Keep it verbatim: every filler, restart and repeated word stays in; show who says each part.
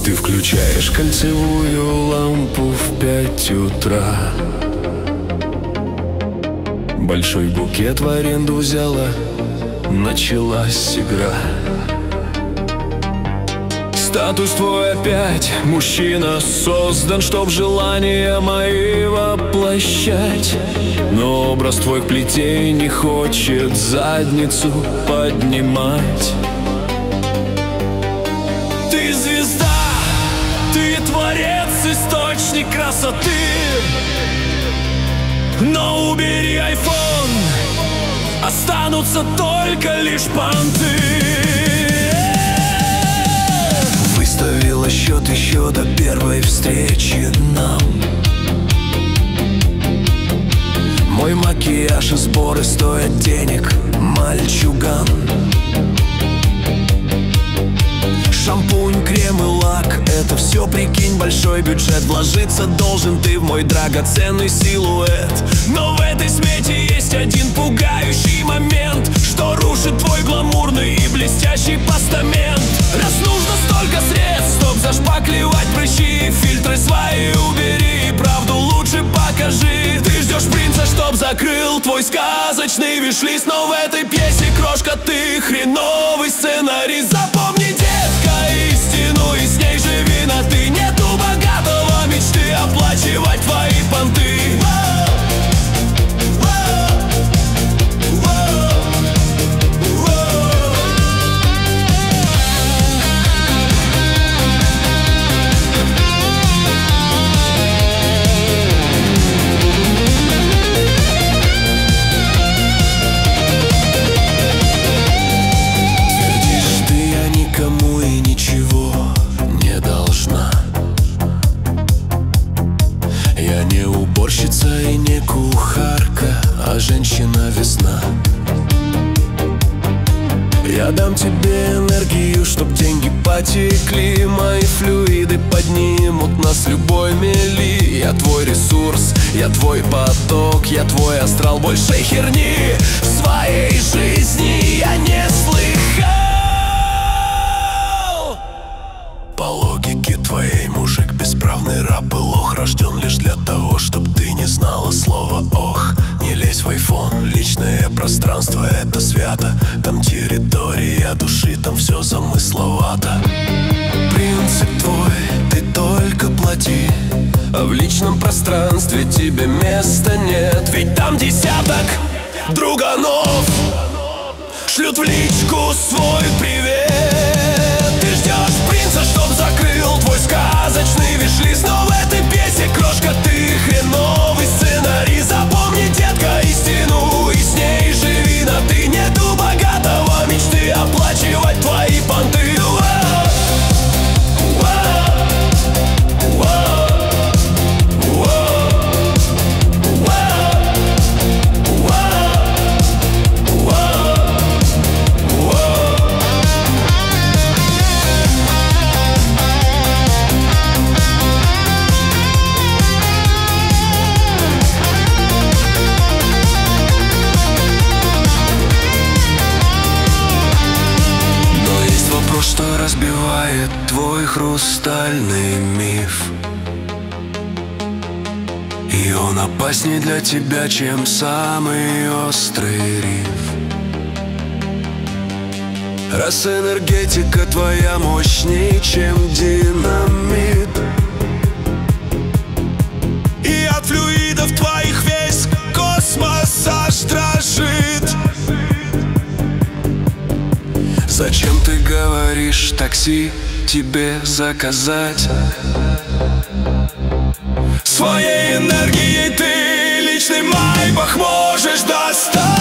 Speaker 1: Ты включаешь кольцевую лампу в пять утра. Большой букет в аренду взяла, началась игра. Статус твой опять, мужчина создан, чтоб желания мои воплощать. Но образ твой к плите не хочет задницу поднимать. Ты звезда, ты творец, источник красоты. Но убери айфон, останутся только лишь понты. Выставила счет еще до первой встречи нам. Мой макияж и сборы стоят денег, мальчуган. Шампунь, крем и лак — это все, прикинь, большой бюджет. Вложиться должен ты в мой драгоценный силуэт. Но в этой смете есть один пугающий момент, что рушит твой гламурный и блестящий постамент. Раз нужно столько средств, чтоб зашпаклевать прыщи, фильтры свои убери, правду лучше покажи. Ты ждешь принца, чтоб закрыл твой сказочный виш-лист. Но в этой пьесе, крошка, ты хреновый сценарист. Запомни, детка, истину, и с ней живи на ты. Нету богатого мечты оплачивать твои понты. Я не уборщица и не кухарка, а женщина-весна. Я дам тебе энергию, чтоб деньги потекли. Мои флюиды поднимут нас с любой мели. Я твой ресурс, я твой поток, я твой астрал. Больше херни в своей жизни я не слыхал. По логике твоей, мужик, бесправный раб и лох, рожден лишь для того, чтоб ты не знала слова ох. Не лезь в айфон, личное пространство — это свято. Там территория души, там все замысловато. Принцип твой, ты только плати, а в личном пространстве тебе места нет. Ведь там десяток друганов шлют в личку свой привет. Ты ждешь принца, чтоб закрыл твой сказочный виш-лист. Но в этой пьесе, крошка, ты хреновый сценарий. Запомни, детка, истину, и с ней живи на ты. Нету богатого мечты оплачивать твои понты. Что разбивает твой хрустальный миф, и он опасней для тебя, чем самый острый риф. Раз энергетика твоя мощнее, чем динамит, и от флюидов твоих весь космос аж дрожит. Зачем ты говоришь такси тебе заказать? Своей энергией ты личный майбах можешь достать.